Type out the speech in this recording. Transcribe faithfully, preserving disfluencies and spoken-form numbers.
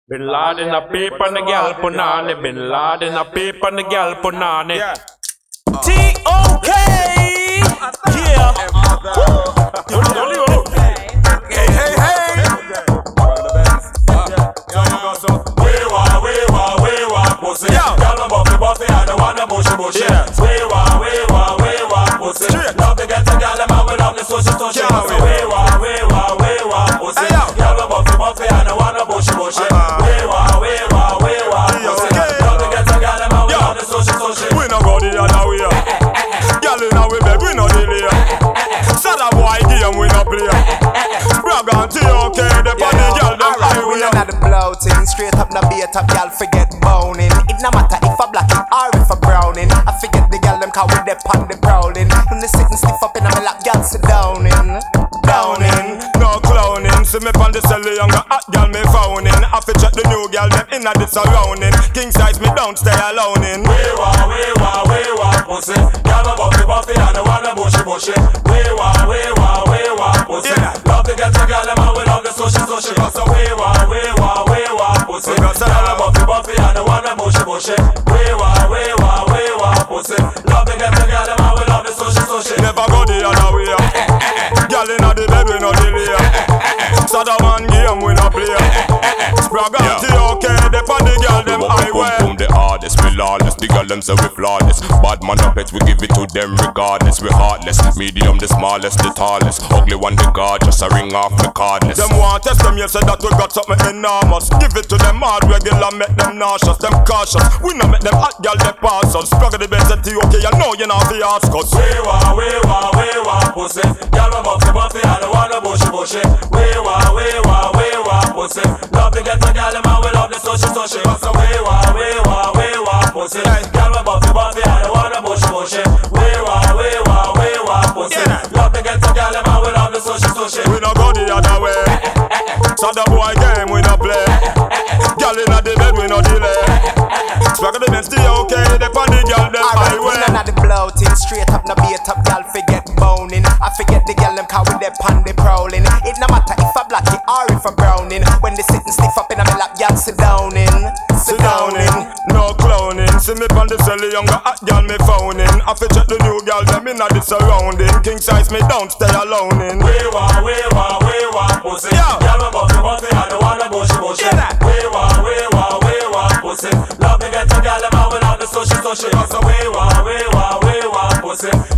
Bin Laden a peep on the gal punani. Bin Laden a peep on the gal punani. T O K. Yeah. Hey, hey, hey. We want, we want, we want pussy. Y'all know buffy, buffy, and the one that bushy, bushy. We want, we want, we want pussy. Love to get a gal, and we love the sushi, sushi. So we want, we want, we want pussy. Y'all know buffy, buffy, and the one that bushy, bushy. We want, we want, we want pussy. Love to get a gal, and we love the sushi, sushi. We no go the other way. Girl in our bed, we no delay. So that boy game we no play. Brag on T O K, the body girl them highway. We know the bloating, straight up no beat up, y'all forget boning. It no matter if I black it or if I browning. I forget the girl them cause we dep on the prowling. When they sitting stiff up in my lap, y'all sit downing, downing. No clowning, see me pon the celly younger hot girl me fowning. I fi check the new girl them inna the surrounding. King size me don't stay alone in. We want, we want, we want pussy. Y'all know buffy, buffy, and the one that bushy, bushy. We want, we want, we want pussy. Love to get a girl them and we love the sushi, sushi. So we want, we want, we want pussy. Y'all know buffy, buffy, and the one that bushy, bushy. We want, we want, we want pussy. Love to get a girl them and we love the sushi, sushi. Never go the other way. Girl inna the bed we no delay. So that one game we no play. Sprag on T O K, the pon the girl them highway. Boom, boom, the hardest, we lawless. The girl them say we flawless. Bad man up it, we give it to them regardless. We heartless, medium the smallest, the tallest. Ugly one the gorgeous, a ring off the cardless. Them want test them, you say that we got something enormous. Give it to them hard regular, make them nauseous. Them cautious, we no make them hot girl they pass us. Sprag the best at T O K, you know you not fi ask us. We want, we want, we want pussy. Y'all know buffy, buffy, and the one that bushy, bushy. We want, we want, we want pussy. Love to get a gal and we love the sushi, sushi. So we want, we want, we want pussy. Y'all know buffy, buffy, and the one that bushy, bushy. We want, we want, we want pussy. Love to get a gal and we love the sushi, sushi. We no go the other way. So the boy game we no play. Girl inna the bed we no delay. Sprag the best T O K, the pon the girl them Alright, we highway. know the bloating, straight up no beat up, y'all forget boning. I forget the girl them cause we dep on the prowling. It no matter if I black it or if I browning. When they sitting stiff up in my lap, y'all sit down in, Sit down in, no clowning. See me pon the celly younger hot girl me phoning. I fi check the new girl them inna the surrounding. King size me don't stay alone in. We want, we want, we want pussy. Y'all know buffy, buffy, and the one that bushy, bushy. We want, we want, we want pussy. Love to get a gal and we love the sushi, sushi. So we want, we want, we want pussy.